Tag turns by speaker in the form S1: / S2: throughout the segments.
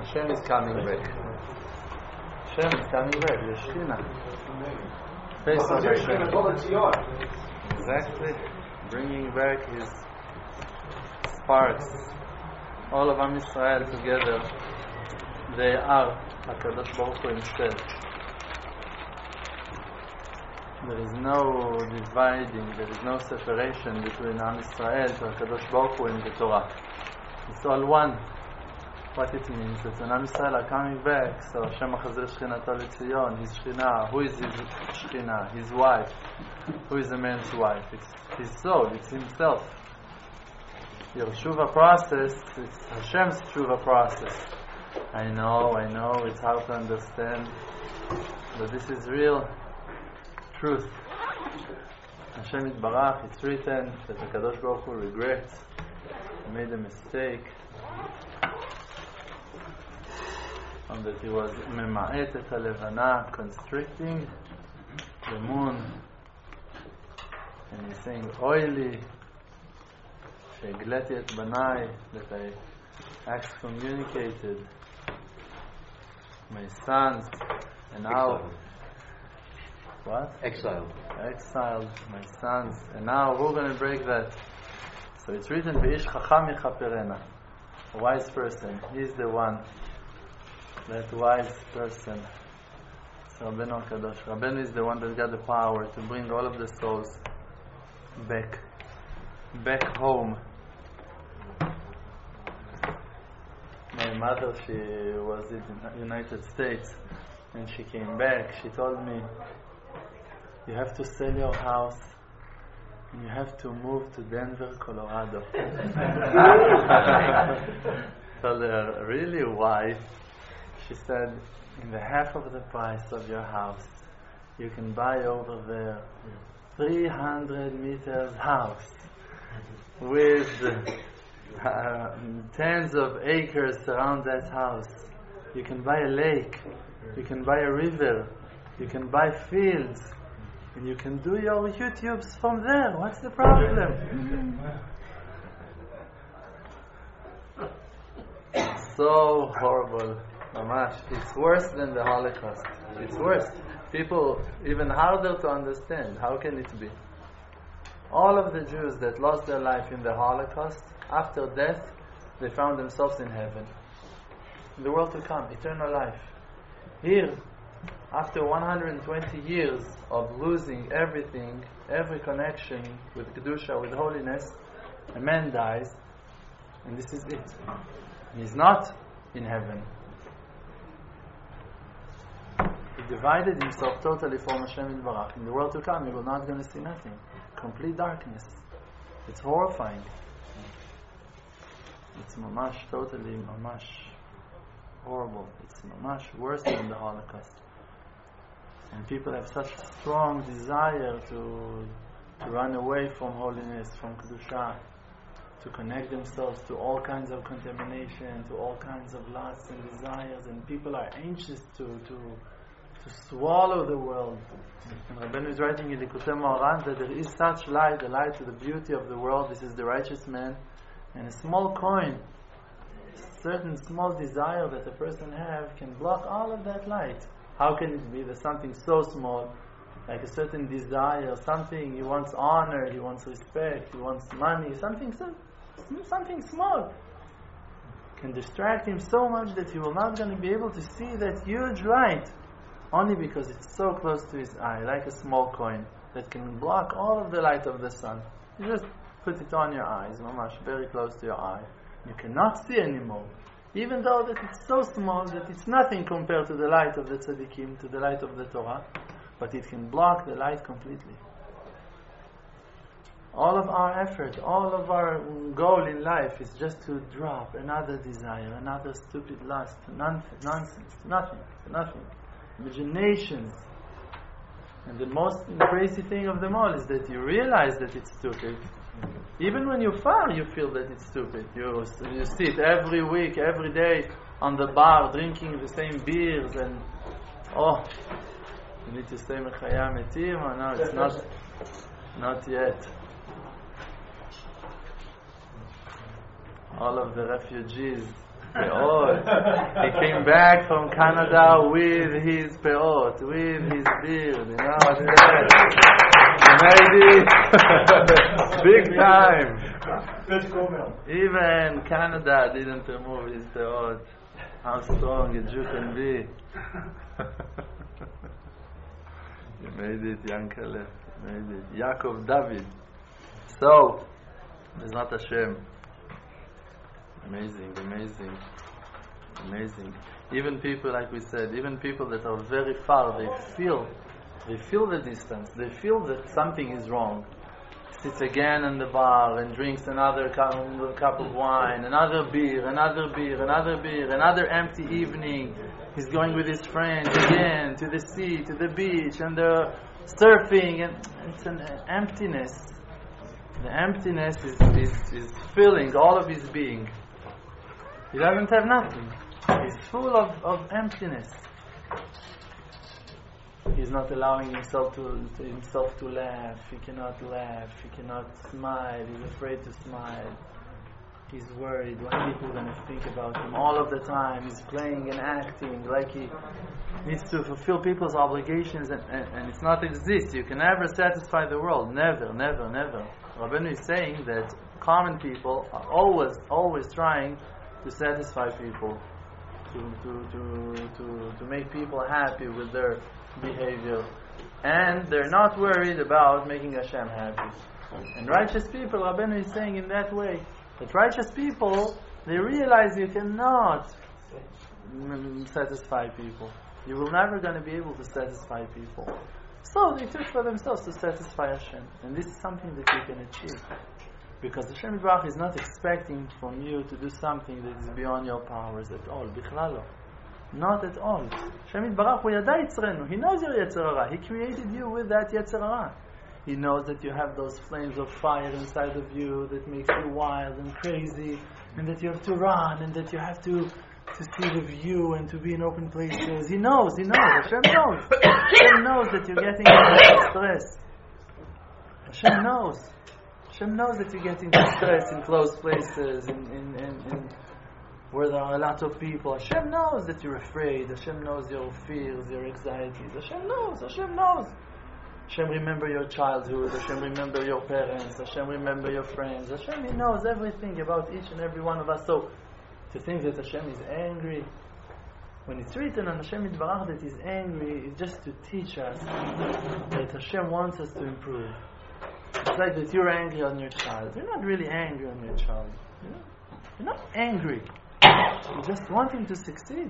S1: Hashem is coming back. Hashem is coming back. The Shekhinah. Face of Hashem. Exactly. Bringing back His sparks. All of Am Yisrael together. They are HaKadosh Baruch Hu Himself. There is no dividing, there is no separation between Am Yisrael to HaKadosh Baruch Hu and the Torah. It's all one. What it means that when Am Yisrael are coming back, so Hashem Achazir Shechinato L'Tzion, His Shechina, who is His Shechina? His wife. Who is the man's wife? It's his soul, it's himself. Your Tshuva process, it's Hashem's Tshuva process. I know, it's hard to understand, but this is real truth. Hashem Yitbarach, it's written that HaKadosh Baruch Hu regrets he made a mistake, and that he was mema'et et halevana, constricting the moon, and he's saying oily she'egleti et banai, that I excommunicated my sons, and now what? Exiled my sons, and now we're going to break that. So it's written, V'ish chacham yichaperena, a wise person. He's the one, that wise person. So Rabbeinu HaKadosh, Rabbeinu is the one that got the power to bring all of the souls back home. My mother, she was in the United States, and she came back. She told me, you have to sell your house and you have to move to Denver, Colorado. So really, why? She said, in the half of the price of your house, you can buy over there 300 meters house with tens of acres around that house. You can buy a lake, you can buy a river, you can buy fields, and you can do your YouTubes from there. What's the problem? So horrible. Mamash. It's worse than the Holocaust. It's worse. People, even harder to understand. How can it be? All of the Jews that lost their life in the Holocaust, after death, they found themselves in heaven. In the world to come, eternal life. Here, after 120 years of losing everything, every connection with Kedusha, with holiness, a man dies, and this is it. He's not in heaven. He divided himself totally from Hashem Yitbarach. In the world to come, you're not going to see nothing. Complete darkness. It's horrifying. It's mamash, totally mamash horrible. It's mamash worse than the Holocaust. And people have such strong desire to run away from holiness, from Kedusha, to connect themselves to all kinds of contamination, to all kinds of lusts and desires, and people are anxious to swallow the world. And Rabbeinu is writing in Likutei Moharan that there is such light, the light to the beauty of the world. This is the righteous man, and a small coin, certain small desire that a person have can block all of that light. How can it be that something so small, like a certain desire, something he wants honor, he wants respect, he wants money, something small, can distract him so much that he will not going to be able to see that huge light, only because it's so close to his eye, like a small coin that can block all of the light of the sun. You just put it on your eyes, mamash, very close to your eye. You cannot see anymore, even though that it's so small that it's nothing compared to the light of the tzaddikim, to the light of the Torah, but it can block the light completely. All of our effort, all of our goal in life is just to drop another desire, another stupid lust, nonsense, nothing. Imaginations. And the most crazy thing of them all is that you realize that it's stupid. Even when you're far, you feel that it's stupid. You sit every week, every day on the bar, drinking the same beers, and you need to say Mechaya Metim, or no, it's not yet. All of the refugees peot. He came back from Canada with his peot, with his beard. You know what he made it. Big time. Even Canada didn't remove his peot. How strong a Jew can be. You made it, Yankele. You made it. Yaakov David. So, Bezrat Hashem. Amazing, amazing, amazing. Even people, like we said, even people that are very far, they feel the distance. They feel that something is wrong. Sits again in the bar and drinks another cup of wine, another beer, another empty evening. He's going with his friends again to the sea, to the beach, and they're surfing, and it's an emptiness. The emptiness is filling all of his being. He doesn't have nothing. He's full of emptiness. He's not allowing himself to laugh. He cannot laugh. He cannot smile. He's afraid to smile. He's worried what people are going to think about him all of the time. He's playing and acting like he needs to fulfill people's obligations, and it's not exist. You can never satisfy the world. Never, never, never. Rabbeinu is saying that common people are always trying to satisfy people, to make people happy with their behavior, and they're not worried about making Hashem happy. And righteous people, Rabbeinu is saying in that way, that righteous people, they realize you cannot satisfy people. You will never going to be able to satisfy people. So they took for themselves to satisfy Hashem. And this is something that you can achieve. Because Hashem Yitbarach is not expecting from you to do something that is beyond your powers at all. Bichlalo. Not at all. Hashem Yitbarach hu yada yitzrenu. He knows your Yetzer Hara. He created you with that Yetzer Hara. He knows that you have those flames of fire inside of you that makes you wild and crazy, and that you have to run, and that you have to see the view and to be in open places. He knows. Hashem knows. Hashem knows that you're getting stress. Hashem knows. Hashem knows that you're getting stressed in closed places, in where there are a lot of people. Hashem knows that you're afraid. Hashem knows your fears, your anxieties. Hashem knows. Hashem remember your childhood. Hashem remember your parents. Hashem remember your friends. Hashem, He knows everything about each and every one of us. So, to think that Hashem is angry, when it's written on Hashem Yitbarach that He's angry, it's just to teach us that Hashem wants us to improve. It's like that you're angry on your child. You're not really angry on your child. You're not angry. You just want him to succeed.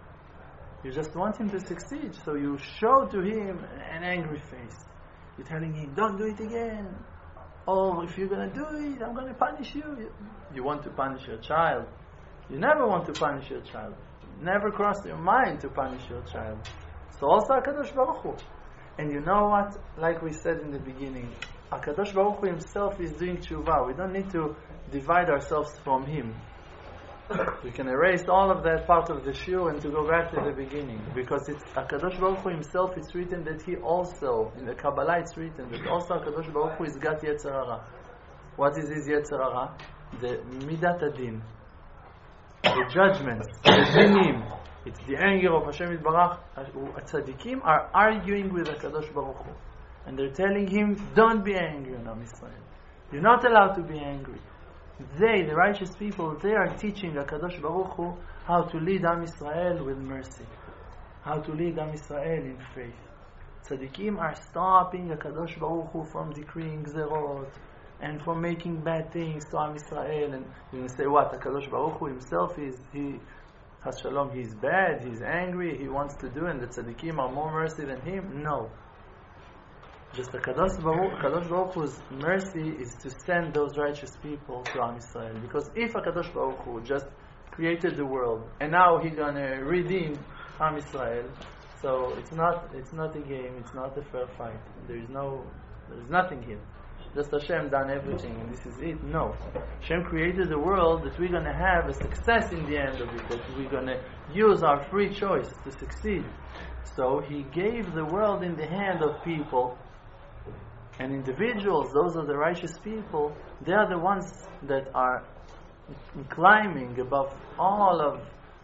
S1: So you show to him an angry face. You're telling him, don't do it again. Or if you're going to do it, I'm going to punish you. You want to punish your child. You never want to punish your child. Never crossed your mind to punish your child. So also HaKadosh Baruch Hu. And you know what? Like we said in the beginning, HaKadosh Baruch Hu Himself is doing tshuva. We don't need to divide ourselves from Him. We can erase all of that part of the shiur and to go back to the beginning, because it's HaKadosh Baruch Hu Himself. It's written that He also, in the Kabbalah it's written that also HaKadosh Baruch Hu is got Yetzer Hara. What is His Yetzer Hara? The Midat Adin, the judgments, the dinim. It's the anger of Hashem Yitbarach. Tzadikim are arguing with HaKadosh Baruch Hu, and they're telling Him, don't be angry on Am Yisrael. You're not allowed to be angry. They, the righteous people, they are teaching HaKadosh Baruch Hu how to lead Am Yisrael with mercy, how to lead Am Yisrael in faith. Tzadikim are stopping HaKadosh Baruch Hu from decreeing Gzerot and from making bad things to Am Yisrael. And you can say, what? HaKadosh Baruch Hu Himself Has Shalom, He's bad, He's angry, He wants to do, and the Tzadikim are more mercy than Him? No. Just the Kadosh Baruch Hu's mercy is to send those righteous people to Am Yisrael. Because if HaKadosh Baruch Hu just created the world and now He's going to redeem Am Yisrael, so it's not a game, it's not a fair fight. There's nothing here. Just Hashem done everything and this is it. No. Hashem created the world that we're going to have a success in the end of it, that we're going to use our free choice to succeed. So He gave the world in the hand of people. And individuals, those are the righteous people, they are the ones that are climbing above all of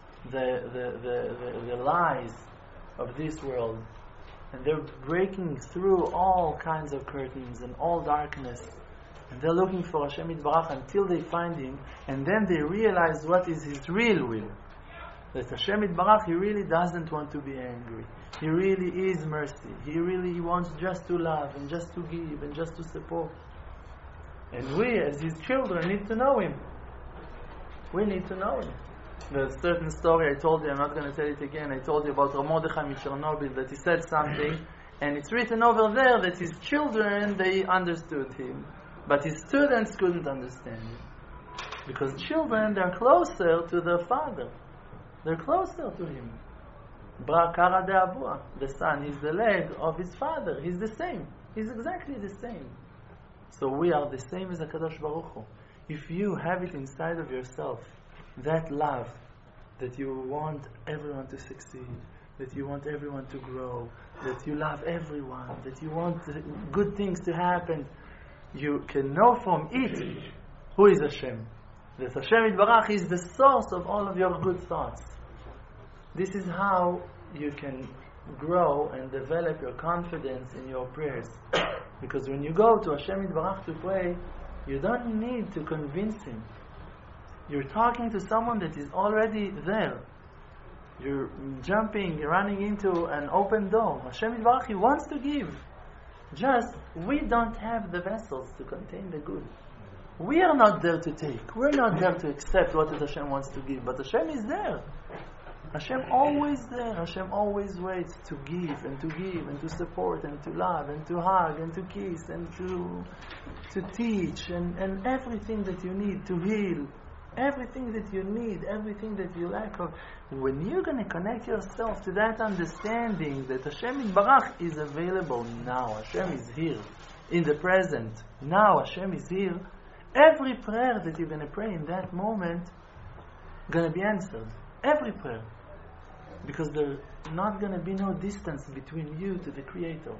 S1: the lies of this world, and they're breaking through all kinds of curtains and all darkness, and they're looking for Hashem Yitbarach until they find Him, and then they realize what is His real will. That Hashem Yitbarach, He really doesn't want to be angry. He really is mercy. He really wants just to love and just to give and just to support. And we, as His children, need to know Him. We need to know Him. There's a certain story I told you, I'm not going to tell it again. I told you about Rav Mordechai Chernobyl, that he said something, and it's written over there that his children, they understood him, but his students couldn't understand him. Because children, they're closer to their father. They're closer to him. Bra Kara de Abua, the son, he's the leg of his father. He's the same. He's exactly the same. So we are the same as HaKadosh Baruch Hu. If you have it inside of yourself, that love, that you want everyone to succeed, that you want everyone to grow, that you love everyone, that you want good things to happen, you can know from it who is Hashem. That Hashem Yitbarach is the source of all of your good thoughts. This is how you can grow and develop your confidence in your prayers. Because when you go to Hashem Yitbarach to pray, you don't need to convince Him. You're talking to someone that is already there. You're jumping, running into an open door. Hashem Yitbarach, He wants to give. Just, we don't have the vessels to contain the good. We are not there to take. We're not there to accept what Hashem wants to give. But Hashem is there. Hashem always there. Hashem always waits to give and to support and to love and to hug and to kiss and to teach and everything that you need, to heal. Everything that you need, everything that you lack of. When you're going to connect yourself to that understanding that Hashem Yitbarach is available now, Hashem is here, in the present, now Hashem is here, every prayer that you're going to pray in that moment going to be answered. Every prayer. Because there's not going to be no distance between you to the Creator.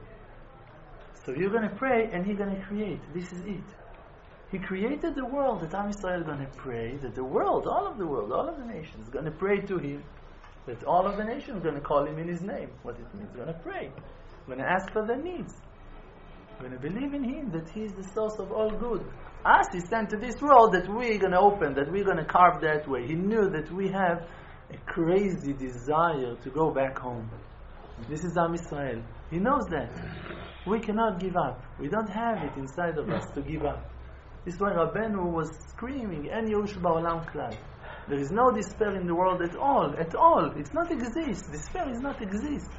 S1: So you're going to pray and He's going to create. This is it. He created the world that Am Yisrael is going to pray, that the world, all of the nations, is going to pray to Him, that all of the nations are going to call Him in His name. What it means, going to pray, going to ask for their needs, going to believe in Him, that He is the source of all good. Us, He sent to this world that we're going to open, that we're going to carve that way. He knew that we have a crazy desire to go back home. This is Am Yisrael. He knows that. We cannot give up. We don't have it inside of us to give up. This is why Rabbeinu was screaming, En Yerush Ba'olam Klal. There is no despair in the world at all. At all. It's not exist. Despair does not exist.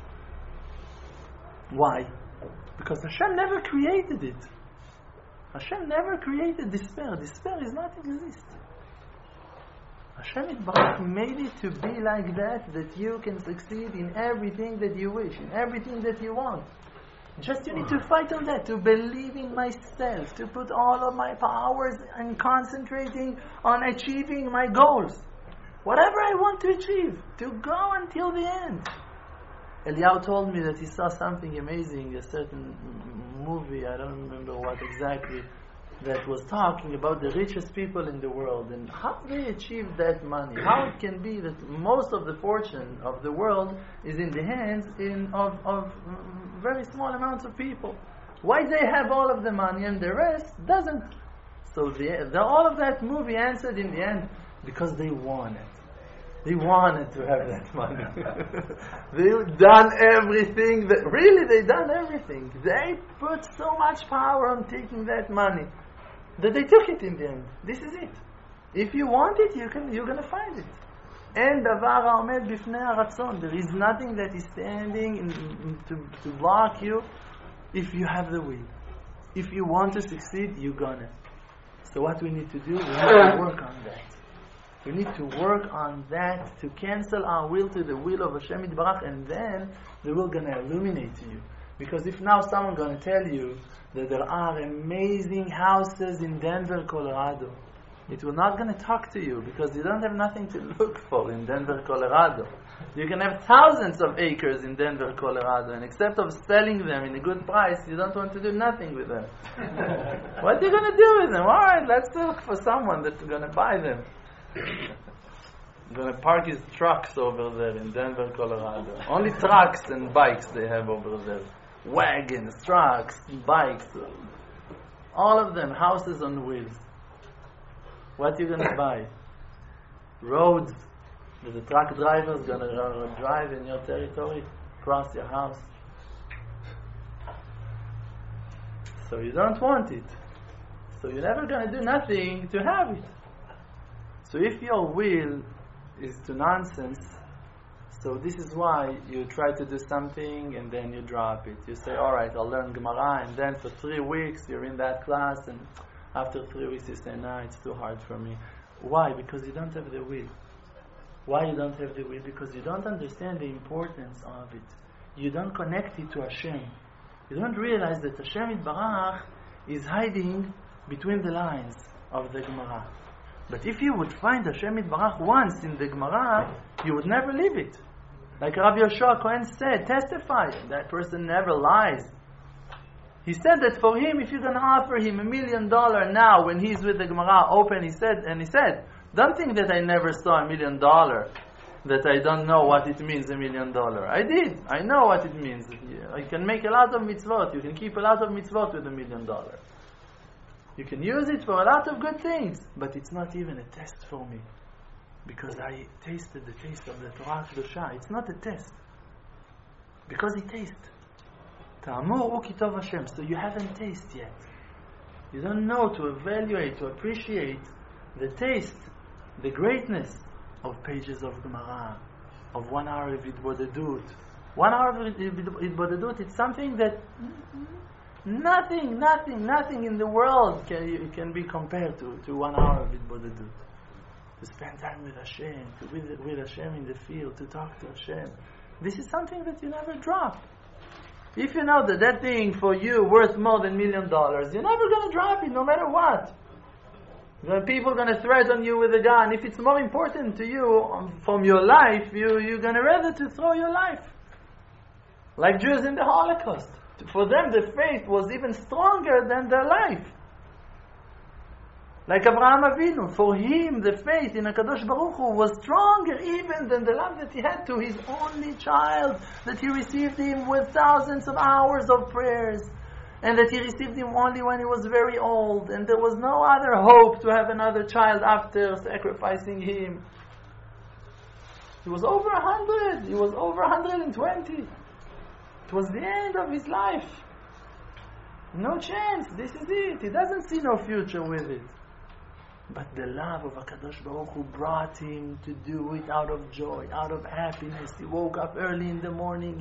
S1: Why? Because Hashem never created it. Hashem never created despair. Despair does not exist. Hashem Yitbarach made it to be like that you can succeed in everything that you wish, in everything that you want. Just you need to fight on that, to believe in myself, to put all of my powers and concentrating on achieving my goals. Whatever I want to achieve, to go until the end. Eliyahu told me that he saw something amazing, a certain movie, I don't remember what exactly, that was talking about the richest people in the world and how they achieved that money. How it can be that most of the fortune of the world is in the hands of very small amounts of people. Why they have all of the money and the rest doesn't? So all of that movie answered in the end, because they wanted. They wanted to have that money. They've done everything. They done everything. They put so much power on taking that money that they took it in the end. This is it. If you want it, you're going to find it. And davar ha'omed bifnei haratzon. There is nothing that is standing to block you if you have the will. If you want to succeed, you're gonna. So what we need to do, we need to work on that. We need to work on that to cancel our will to the will of Hashem Yitbarach, and then the will gonna illuminate to you. Because if now someone gonna tell you that there are amazing houses in Denver, Colorado, it will not gonna talk to you because you don't have nothing to look for in Denver, Colorado. You can have thousands of acres in Denver, Colorado, and except of selling them in a good price, you don't want to do nothing with them. What are you gonna do with them? Alright, let's look for someone that's gonna buy them. He's going to park his trucks over there in Denver, Colorado. Only trucks and bikes they have over there. Wagons, trucks, bikes. All of them, houses on wheels. What are you going to buy? Roads. The truck driver is going to drive in your territory, cross your house. So you don't want it. So you're never going to do nothing to have it. So if your will is to nonsense, so this is why you try to do something and then you drop it. You say, alright, I'll learn Gemara, and then for 3 weeks you're in that class, and after 3 weeks you say, no, it's too hard for me. Why? Because you don't have the will. Why you don't have the will? Because you don't understand the importance of it. You don't connect it to Hashem. You don't realize that Hashem Yitbarach is hiding between the lines of the Gemara. But if you would find Hashem Yitbarach once in the Gemara, you would never leave it. Like Rav Yoshua Cohen said, testify, that person never lies. He said that for him, if you're going to offer him $1 million now when he's with the Gemara open, he said, don't think that I never saw $1 million, that I don't know what it means, $1 million. I did. I know what it means. You can make a lot of mitzvot. You can keep a lot of mitzvot with $1 million. You can use it for a lot of good things, but it's not even a test for me. Because I tasted the taste of the Torah Kedusha. It's not a test. Because it tastes. Ta'amur u kitov Hashem. So you haven't tasted yet. You don't know to evaluate, to appreciate the taste, the greatness of pages of Gemara, of 1 hour of Hitbodedut. 1 hour of Hitbodedut, it's something that nothing in the world can be compared to 1 hour of Hitbodedut. To spend time with Hashem, to with Hashem in the field, to talk to Hashem. This is something that you never drop. If you know that thing for you worth more than $1 million, you're never going to drop it, no matter what. The people are going to threaten you with a gun. If it's more important to you from your life, you're going to rather to throw your life. Like Jews in the Holocaust. For them, the faith was even stronger than their life. Like Abraham Avinu, for him the faith in HaKadosh Baruch Hu was stronger even than the love that he had to his only child, that he received him with thousands of hours of prayers, and that he received him only when he was very old, and there was no other hope to have another child after sacrificing him. He was over 100, he was over 120. It was the end of his life. No chance, this is it. He doesn't see no future with it. But the love of HaKadosh Baruch Hu brought him to do it out of joy, out of happiness. He woke up early in the morning.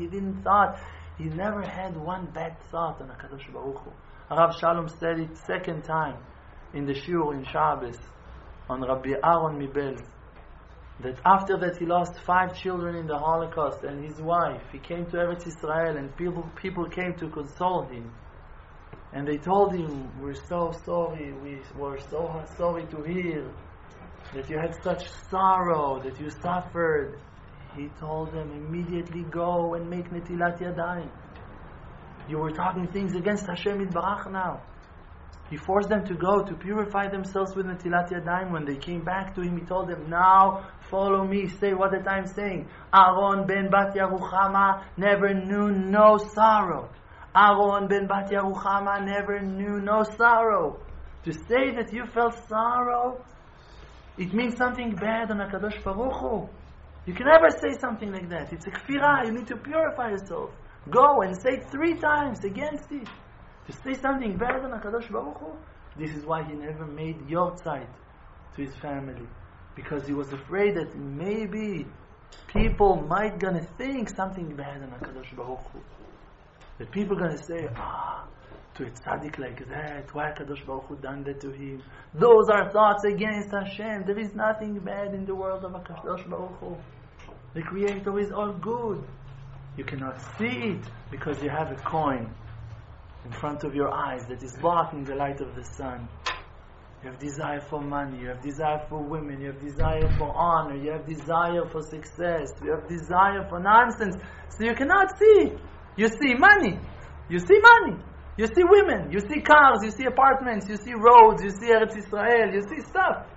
S1: He never had one bad thought on HaKadosh Baruch Hu. Rav Shalom said it second time in the shiur in Shabbos on Rabbi Aaron Mibelz, that after that he lost 5 children in the Holocaust and his wife. He came to Eretz Israel and people came to console him. And they told him, we're so sorry, we were so sorry to hear that you had such sorrow, that you suffered. He told them, immediately go and make Netilat Yadayim. You were talking things against Hashem Yitbarach now. He forced them to go to purify themselves with Netilat Yadayim. When they came back to him, he told them, now follow me, say what that I'm saying. Aaron ben Batya Ruchama never knew no sorrow. Aaron ben Batya Ruchama never knew no sorrow. To say that you felt sorrow, it means something bad on HaKadosh Baruch Hu. You can never say something like that. It's a kfirah. You need to purify yourself. Go and say 3 times against it. To say something bad on HaKadosh Baruch Hu, this is why he never made yortzeit to his family. Because he was afraid that maybe people might gonna think something bad on HaKadosh Baruch Hu. That people are going to say, to a tzaddik like that, why HaKadosh Baruch Hu done that to him? Those are thoughts against Hashem. There is nothing bad in the world of HaKadosh Baruch Hu. The Creator is all good. You cannot see it because you have a coin in front of your eyes that is blocking the light of the sun. You have desire for money, you have desire for women, you have desire for honor, you have desire for success, you have desire for nonsense. So you cannot see. You see money, you see women, you see cars, you see apartments, you see roads, you see Eretz Israel, you see stuff.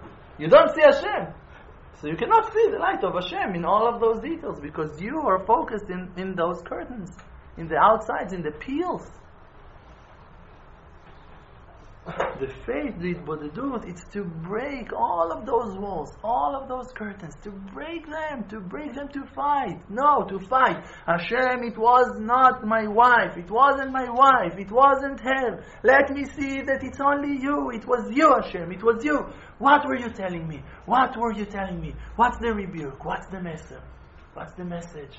S1: You don't see Hashem. So you cannot see the light of Hashem in all of those details because you are focused in those curtains, in the outsides, in the peels. The faith, the Bodedut, it's to break all of those walls, all of those curtains, to break them to fight. No, to fight. Hashem, it was not my wife, it wasn't my wife, it wasn't her. Let me see that it's only you, it was you, Hashem, it was you. What were you telling me? What were you telling me? What's the rebuke? What's the message? What's the message?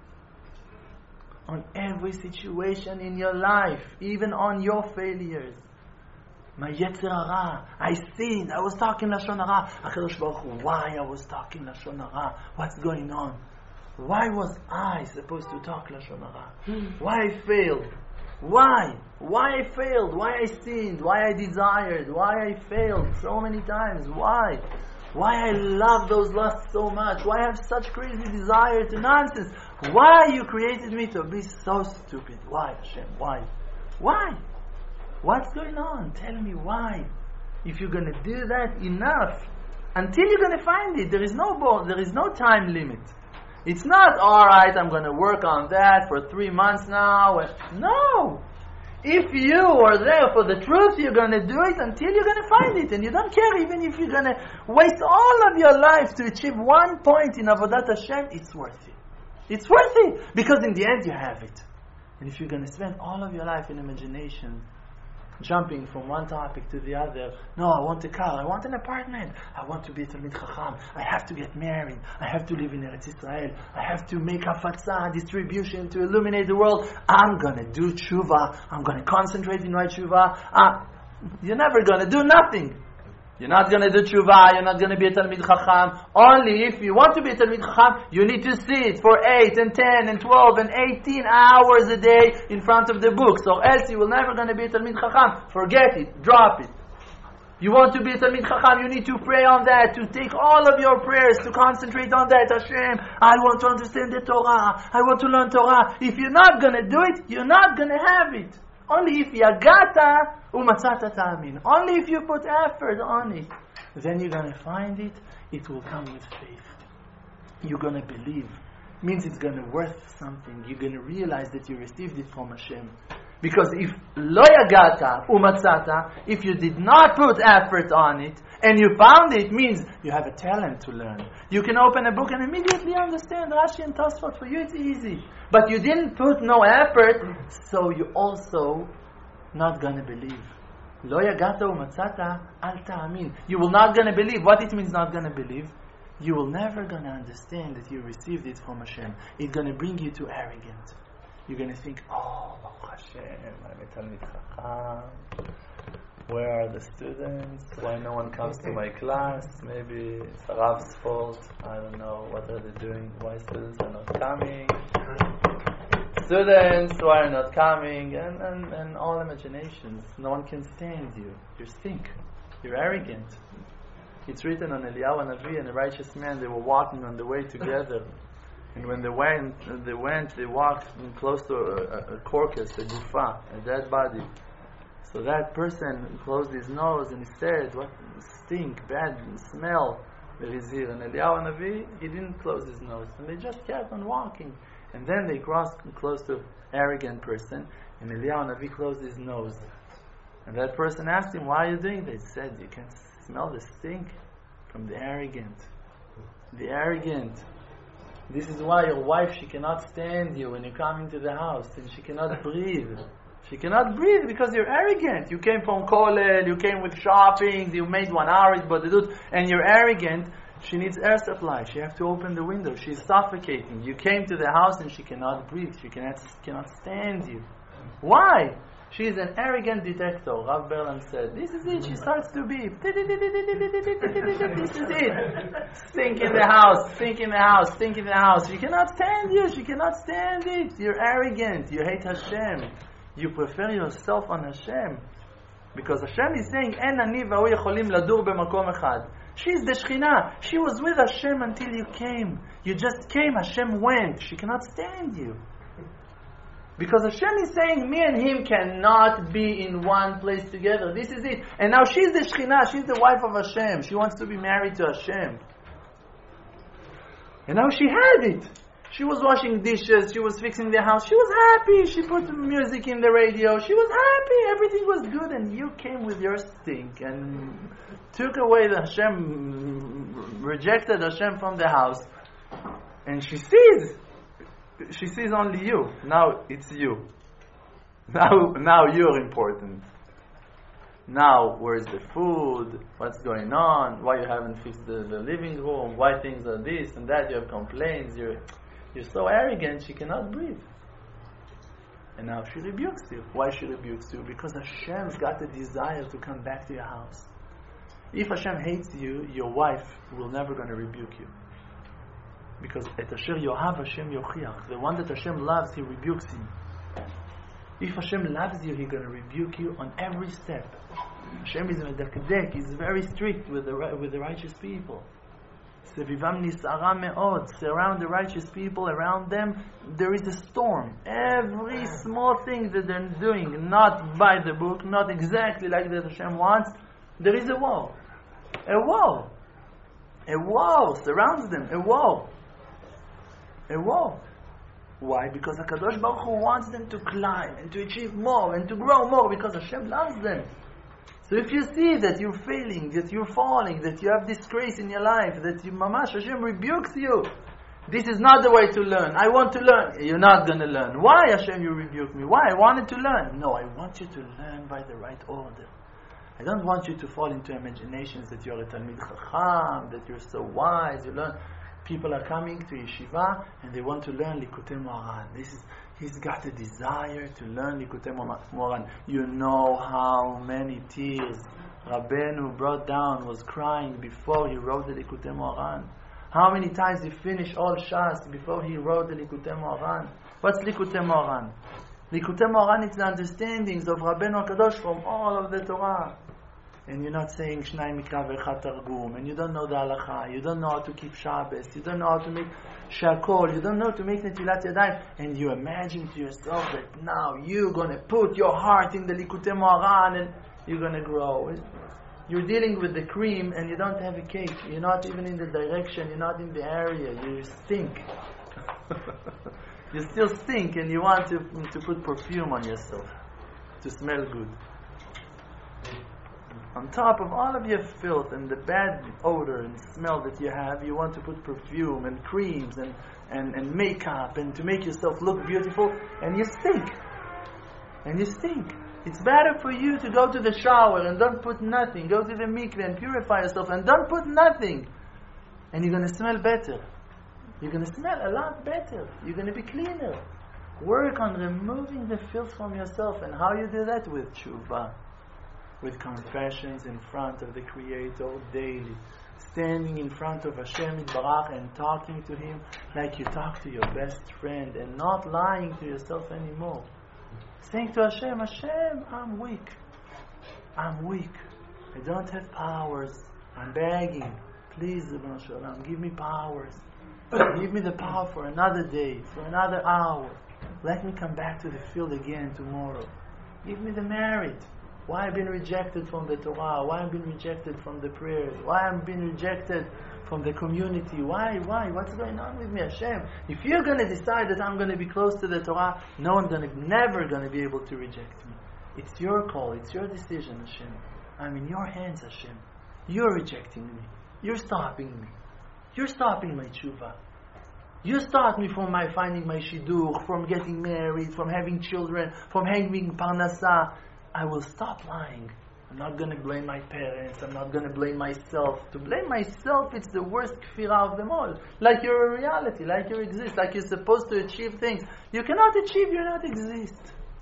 S1: On every situation in your life, even on your failures. My Yetzer Hara, I sinned, I was talking Lashon Hara. HaKadosh Baruch Hu, why I was talking Lashon Hara? What's going on? Why was I supposed to talk Lashon Hara? Why I failed? Why? Why I failed? Why I sinned? Why I desired? Why I failed so many times? Why? Why I love those lusts so much? Why I have such crazy desire to nonsense? Why you created me to be so stupid? Why, Hashem? Why? Why? What's going on? Tell me why. If you're going to do that, enough. Until you're going to find it. There is no time limit. It's not, alright, I'm going to work on that for 3 months now. No! If you are there for the truth, you're going to do it until you're going to find it. And you don't care even if you're going to waste all of your life to achieve 1 point in Avodat Hashem, it's worth it. It's worth it. Because in the end you have it. And if you're going to spend all of your life in imagination, jumping from one topic to the other. No, I want a car. I want an apartment. I want to be a Talmid Chacham. I have to get married. I have to live in Eretz Israel. I have to make hafatzah, distribution to illuminate the world. I'm going to do tshuva. I'm going to concentrate in my tshuva. You're never going to do nothing. You're not going to do tshuva. You're not going to be a Talmid Chacham. Only if you want to be a Talmid Chacham, you need to sit for 8 and 10 and 12 and 18 hours a day in front of the books. Or else you will never going to be a Talmid Chacham. Forget it. Drop it. You want to be a Talmid Chacham, you need to pray on that, to take all of your prayers, to concentrate on that. Hashem, I want to understand the Torah. I want to learn Torah. If you're not going to do it, you're not going to have it. Only if yagata umatzata ta'amin. Only if you put effort on it. Then you're going to find it. It will come with faith. You're going to believe. Means it's going to worth something. You're going to realize that you received it from Hashem. Because if lo yagata umatzata, if you did not put effort on it, and you found it, means you have a talent to learn. You can open a book and immediately understand Rashi and Tosfot. For you it's easy. But you didn't put no effort, so you also not going to believe. Lo yagata umatzata al ta'amin. You will not going to believe. What it means not going to believe? You will never going to understand that you received it from Hashem. It's going to bring you to arrogance. You're going to think, oh, Hashem, I'm a Talmid Chacham. Where are the students? Why no one comes to my class? Maybe it's Rav's fault. I don't know. What are they doing? Why students are not coming? Students why are not coming? And all imaginations. No one can stand you. You stink. You're arrogant. It's written on Eliyahu Hanavi and a righteous man. They were walking on the way together. And when they walked close to a corpus, a gufa, a dead body. So that person closed his nose and he said, what stink, bad smell that is here. And Eliyahu Hanavi, he didn't close his nose. And they just kept on walking. And then they crossed close to an arrogant person. And Eliyahu Hanavi closed his nose. And that person asked him, why are you doing this? He said, you can smell the stink from the arrogant. The arrogant. This is why your wife, she cannot stand you when you come into the house. And she cannot breathe. She cannot breathe because you're arrogant. You came from Kollel, you came with shopping, you made 1 hour, and you're arrogant. She needs air supply. She has to open the window. She's suffocating. You came to the house and she cannot breathe. She cannot stand you. Why? She is an arrogant detector. Rav Berlan said, this is it. She starts to beep. This is it. Stink in the house, stink in the house, stink in the house. She cannot stand you. She cannot stand it. You're arrogant. You hate Hashem. You prefer yourself on Hashem. Because Hashem is saying, En ani v'hu yecholim ladur b'makom echad. She is the Shekhinah. She was with Hashem until you came. You just came, Hashem went. She cannot stand you. Because Hashem is saying, me and him cannot be in one place together. This is it. And now she's the Shekhinah, she's the wife of Hashem. She wants to be married to Hashem. And now she had it. She was washing dishes, she was fixing the house, she was happy, she put music in the radio, she was happy, everything was good, and you came with your stink and took away the Hashem, rejected Hashem from the house. And she sees only you. Now it's you. Now you're important. Now, where's the food? What's going on? Why you haven't fixed the living room? Why things are this and that? You have complaints. You're so arrogant, she cannot breathe. And now she rebukes you. Why she rebukes you? Because Hashem's got the desire to come back to your house. If Hashem hates you, your wife will never going to rebuke you. Because et asher yohav Hashem yochiach. The one that Hashem loves, he rebukes him. If Hashem loves you, he's going to rebuke you on every step. Hashem is medakdek. He's very strict with the righteous people. Sevivam nisara me'od. Surround the righteous people. Around them, there is a storm. Every small thing that they're doing, not by the book, not exactly like that Hashem wants, there is a wall. A wall. A wall surrounds them. A wall. A wall. Why? Because HaKadosh Baruch Hu wants them to climb and to achieve more and to grow more, because Hashem loves them. So if you see that you're failing, that you're falling, that you have disgrace in your life, that you, mamash, Hashem rebukes you, this is not the way to learn. I want to learn. You're not going to learn. Why, Hashem, you rebuke me? Why? I wanted to learn. No, I want you to learn by the right order. I don't want you to fall into imaginations that you're a Talmid Chacham, that you're so wise, you learn. People are coming to yeshiva and they want to learn Likutei Moharan. He's got a desire to learn Likutei Moharan. You know how many tears Rabbeinu brought down, was crying before he wrote the Likutei Moharan. How many times he finished all Shas before he wrote the Likutei Moharan. What's Likutei Moharan? Likutei Moharan is the understandings of Rabbeinu HaKadosh from all of the Torah. And you're not saying Shnai Mikra V'Echad Targum, and you don't know the Halacha, you don't know how to keep Shabbos, you don't know how to make Shakol, you don't know how to make Netilat Yadayim, and you imagine to yourself that now you're going to put your heart in the Likutei Moharan and you're going to grow. You're dealing with the cream and you don't have a cake. You're not even in the direction, you're not in the area, you stink. You still stink and you want to put perfume on yourself to smell good. On top of all of your filth and the bad odor and smell that you have, you want to put perfume and creams and makeup and to make yourself look beautiful, and you stink. And you stink. It's better for you to go to the shower and don't put nothing. Go to the mikveh and purify yourself and don't put nothing. And you're going to smell better. You're going to smell a lot better. You're going to be cleaner. Work on removing the filth from yourself. And how you do that? With tshuva. With confessions in front of the Creator daily, standing in front of Hashem Yitbarach and talking to Him like you talk to your best friend, and not lying to yourself anymore. Saying to Hashem, Hashem, I'm weak. I don't have powers. I'm begging. Please, Ribono Shel Olam, give me powers. Give me the power for another day, for another hour. Let me come back to the field again tomorrow. Give me the merit. Why I've been rejected from the Torah? Why I've been rejected from the prayers? Why I've been rejected from the community? Why? What's going on with me, Hashem? If you're going to decide that I'm going to be close to the Torah, no one's never going to be able to reject me. It's your call. It's your decision, Hashem. I'm in your hands, Hashem. You're rejecting me. You're stopping me. You're stopping my tshuva. You stop me from finding my shidduch, from getting married, from having children, from having parnasah. I will stop lying. I'm not going to blame my parents. I'm not going to blame myself. To blame myself, it's the worst kfirah of them all. Like you're a reality, like you exist, like you're supposed to achieve things. You cannot achieve, you not exist.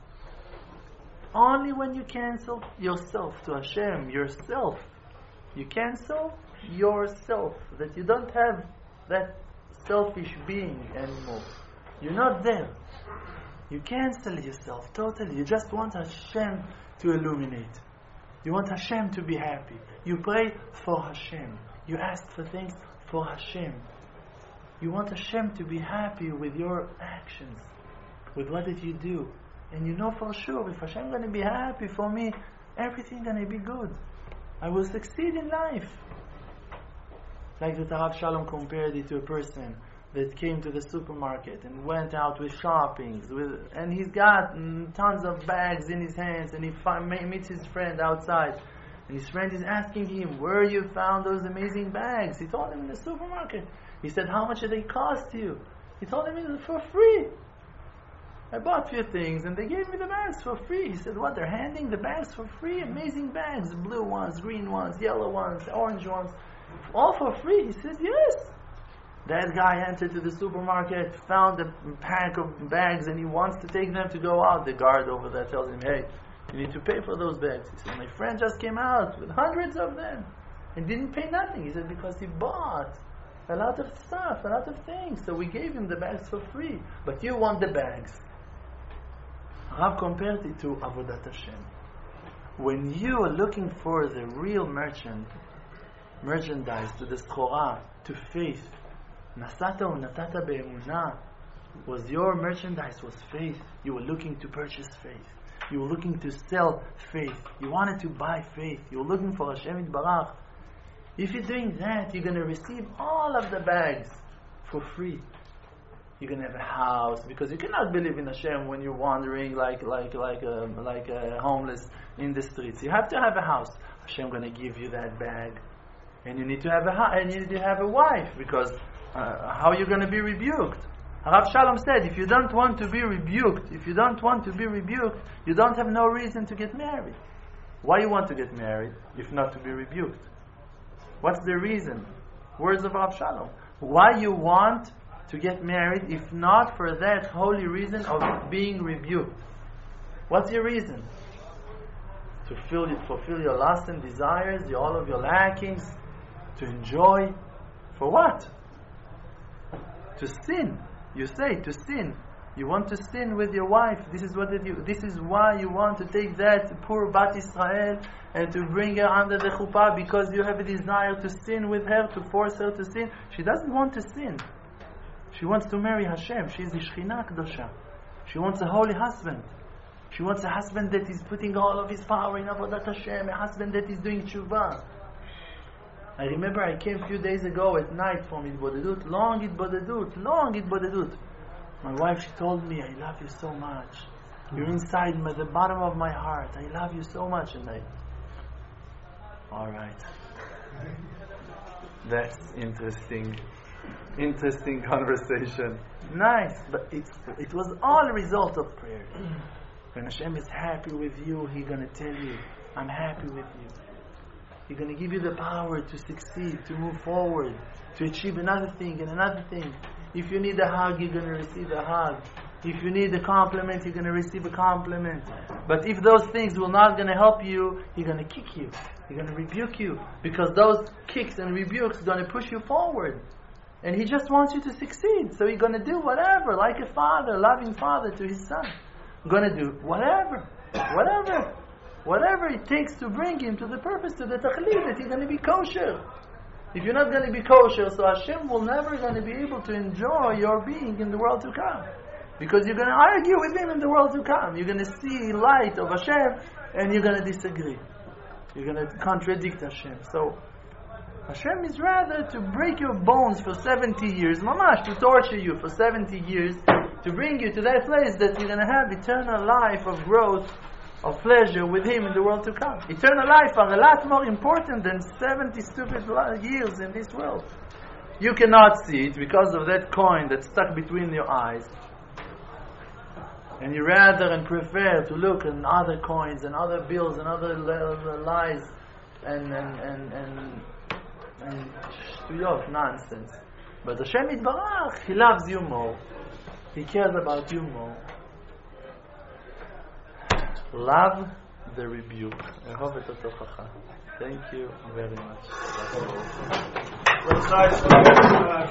S1: Only when you cancel yourself to Hashem, yourself. You cancel yourself. That you don't have that selfish being anymore. You're not there. You cancel yourself totally. You just want Hashem to illuminate. You want Hashem to be happy. You pray for Hashem. You ask for things for Hashem. You want Hashem to be happy with your actions. with what did you do. And you know for sure, if Hashem going to be happy for me, everything going to be good. I will succeed in life. Like the Rav Shalom compared it to a person that came to the supermarket and went out with shoppings, and he's got tons of bags in his hands, and he meets his friend outside, and his friend is asking him, where you found those amazing bags? He told him, in the supermarket. He said, how much did they cost you? He told him, it was for free. I bought a few things and they gave me the bags for free. He said, what, they're handing the bags for free? Amazing bags, blue ones, green ones, yellow ones, orange ones, all for free. He says, yes. That guy entered to the supermarket, found a pack of bags, and he wants to take them to go out. The guard over there tells him, hey, you need to pay for those bags. He said, my friend just came out with hundreds of them and didn't pay nothing. He said, because he bought a lot of stuff, a lot of things, so we gave him the bags for free. But you want the bags. Rav compared it to Avodat Hashem. When you are looking for the real merchandise, to the schorah, to faith, Nasata or Natata be'emunah, was your merchandise, was faith. You were looking to purchase faith. You were looking to sell faith. You wanted to buy faith. You were looking for Hashem Yitbarach. If you're doing that, you're going to receive all of the bags for free. You're going to have a house, because you cannot believe in Hashem when you're wandering like a homeless in the streets. You have to have a house. Hashem going to give you that bag, and you need to have and you need to have a wife, because how are you going to be rebuked? Rav Shalom said, if you don't want to be rebuked, you don't have no reason to get married. Why you want to get married if not to be rebuked? What's the reason? Words of Rav Shalom. Why you want to get married if not for that holy reason of being rebuked? What's your reason? To fulfill your lusts and desires, all of your lackings, to enjoy. For what? To sin. You say to sin. You want to sin with your wife. This is why you want to take that poor Bat Israel and to bring her under the chuppah, because you have a desire to sin with her, to force her to sin. She doesn't want to sin. She wants to marry Hashem. She is the Shekhinah Kedosha. She wants a holy husband. She wants a husband that is putting all of his power in Avodat Hashem, a husband that is doing tshuva. I remember I came a few days ago at night from Itbodedut, long Itbodedut. My wife, she told me, I love you so much. You're inside the bottom of my heart. I love you so much. And alright. That's interesting conversation. Nice, but it was all a result of prayer. When Hashem is happy with you, He's going to tell you, I'm happy with you. He's going to give you the power to succeed, to move forward, to achieve another thing and another thing. If you need a hug, you're going to receive a hug. If you need a compliment, you're going to receive a compliment. But if those things will not going to help you, He's going to kick you. He's going to rebuke you. Because those kicks and rebukes are going to push you forward. And He just wants you to succeed. So He's going to do whatever, like a father, loving father to his son. Going to do whatever it takes to bring him to the purpose, to the tachlit, that he's going to be kosher. If you're not going to be kosher, so Hashem will never going to be able to enjoy your being in the world to come. Because you're going to argue with Him in the world to come. You're going to see light of Hashem, and you're going to disagree. You're going to contradict Hashem. So Hashem is rather to break your bones for 70 years, mamash, to torture you for 70 years, to bring you to that place that you're going to have eternal life of growth, of pleasure with Him in the world to come. Eternal life are a lot more important than 70 stupid years in this world. You cannot see it because of that coin that's stuck between your eyes. And you rather and prefer to look at other coins and other bills and other lies and shtuyot, nonsense. But Hashem Yitbarach, He loves you more. He cares about you more. Love the rebuke. Thank you very much.